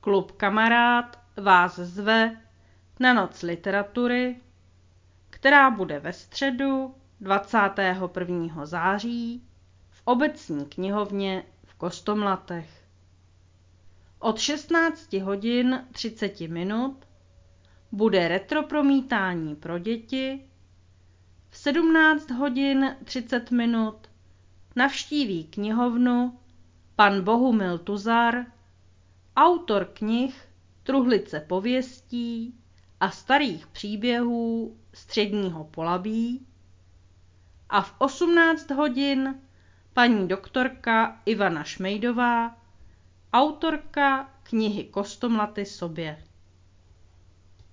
Klub Kamarád vás zve na noc literatury, která bude ve středu 21. září v Obecní knihovně v Kostomlatech. Od 16:30 bude retropromítání pro děti, v 17:30 navštíví knihovnu pan Bohumil Tuzar, autor knih Truhlice pověstí a starých příběhů Středního Polabí, a v 18 hodin paní doktorka Ivana Šmejdová, autorka knihy Kostomlaty sobě.